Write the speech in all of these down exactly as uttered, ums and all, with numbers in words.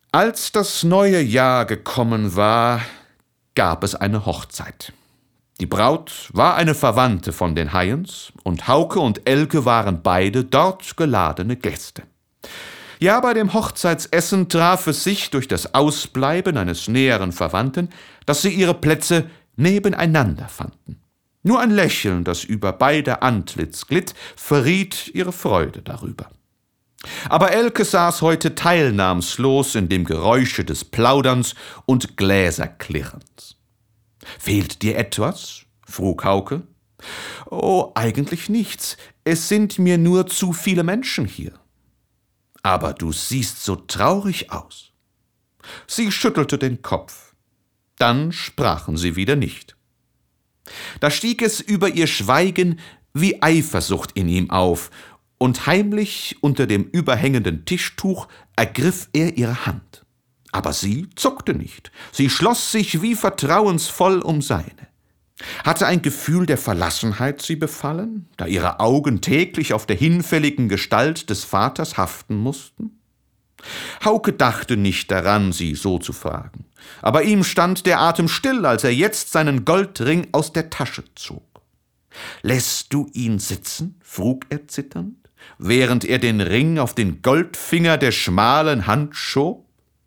Als das neue Jahr gekommen war, gab es eine Hochzeit. Die Braut war eine Verwandte von den Hayens, und Hauke und Elke waren beide dort geladene Gäste. Ja, bei dem Hochzeitsessen traf es sich durch das Ausbleiben eines näheren Verwandten, dass sie ihre Plätze nebeneinander fanden. Nur ein Lächeln, das über beider Antlitz glitt, verriet ihre Freude darüber. Aber Elke saß heute teilnahmslos in dem Geräusche des Plauderns und Gläserklirrens. »Fehlt dir etwas?« frug Hauke. »Oh, eigentlich nichts. Es sind mir nur zu viele Menschen hier.« »Aber du siehst so traurig aus.« Sie schüttelte den Kopf. Dann sprachen sie wieder nicht. Da stieg es über ihr Schweigen wie Eifersucht in ihm auf, und heimlich unter dem überhängenden Tischtuch ergriff er ihre Hand. Aber sie zuckte nicht, sie schloss sich wie vertrauensvoll um seine. Hatte ein Gefühl der Verlassenheit sie befallen, da ihre Augen täglich auf der hinfälligen Gestalt des Vaters haften mussten? Hauke dachte nicht daran, sie so zu fragen, aber ihm stand der Atem still, als er jetzt seinen Goldring aus der Tasche zog. »Lässt du ihn sitzen?« frug er zitternd, während er den Ring auf den Goldfinger der schmalen Hand schob.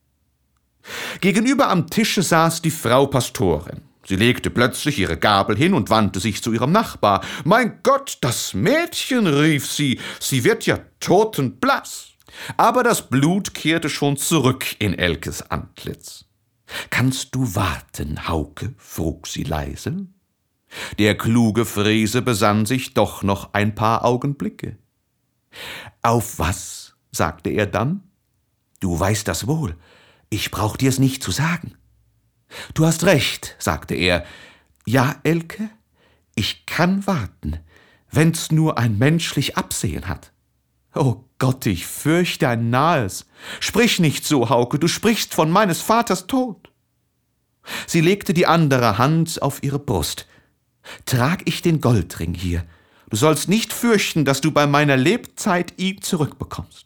Gegenüber am Tische saß die Frau Pastorin. Sie legte plötzlich ihre Gabel hin und wandte sich zu ihrem Nachbar. »Mein Gott, das Mädchen«, rief sie, »sie wird ja totenblass.« Aber das Blut kehrte schon zurück in Elkes Antlitz. »Kannst du warten, Hauke?« frug sie leise. Der kluge Friese besann sich doch noch ein paar Augenblicke. »Auf was?« sagte er dann. »Du weißt das wohl. Ich brauch dir's nicht zu sagen.« »Du hast recht«, sagte er. »Ja, Elke, ich kann warten, wenn's nur ein menschlich Absehen hat.« »Oh Gott, ich fürchte ein nahes. Sprich nicht so, Hauke, du sprichst von meines Vaters Tod.« Sie legte die andere Hand auf ihre Brust. »Trag ich den Goldring hier. Du sollst nicht fürchten, dass du bei meiner Lebzeit ihn zurückbekommst.«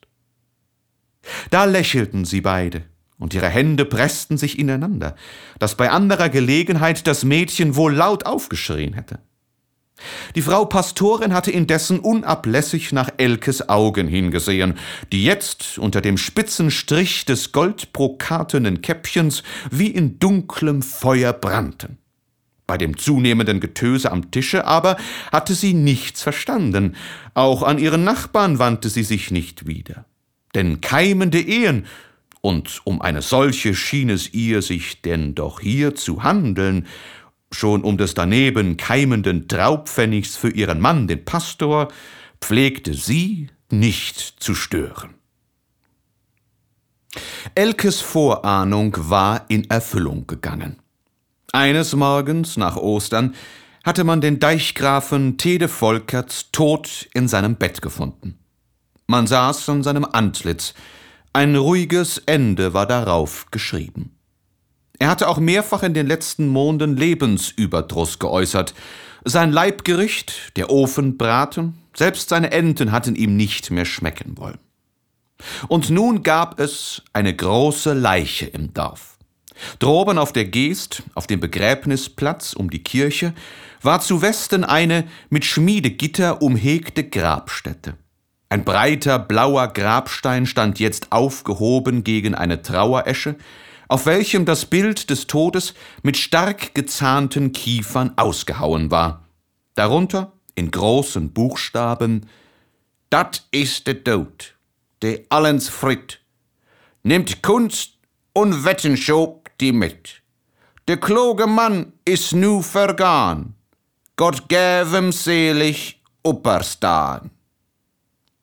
Da lächelten sie beide, und ihre Hände pressten sich ineinander, dass bei anderer Gelegenheit das Mädchen wohl laut aufgeschrien hätte. Die Frau Pastorin hatte indessen unablässig nach Elkes Augen hingesehen, die jetzt unter dem spitzen Strich des goldbrokatenen Käppchens wie in dunklem Feuer brannten. Bei dem zunehmenden Getöse am Tische aber hatte sie nichts verstanden, auch an ihren Nachbarn wandte sie sich nicht wieder. Denn keimende Ehen, und um eine solche schien es ihr sich denn doch hier zu handeln, schon um des daneben keimenden Traupfennigs für ihren Mann, den Pastor, pflegte sie nicht zu stören. Elkes Vorahnung war in Erfüllung gegangen. Eines Morgens nach Ostern hatte man den Deichgrafen Tede Volkerts tot in seinem Bett gefunden. Man saß an seinem Antlitz, ein ruhiges Ende war darauf geschrieben. Er hatte auch mehrfach in den letzten Monaten Lebensüberdruss geäußert. Sein Leibgericht, der Ofenbraten, selbst seine Enten hatten ihm nicht mehr schmecken wollen. Und nun gab es eine große Leiche im Dorf. Droben auf der Geest, auf dem Begräbnisplatz um die Kirche, war zu Westen eine mit Schmiedegitter umhegte Grabstätte. Ein breiter, blauer Grabstein stand jetzt aufgehoben gegen eine Traueresche, auf welchem das Bild des Todes mit stark gezahnten Kiefern ausgehauen war. Darunter in großen Buchstaben: »Dat is de Tod, de allens fritt. Nimmt Kunst und Wetenschop die mit. De kloge Mann is nu vergaan. Gott gäv hem selig upperstaan.«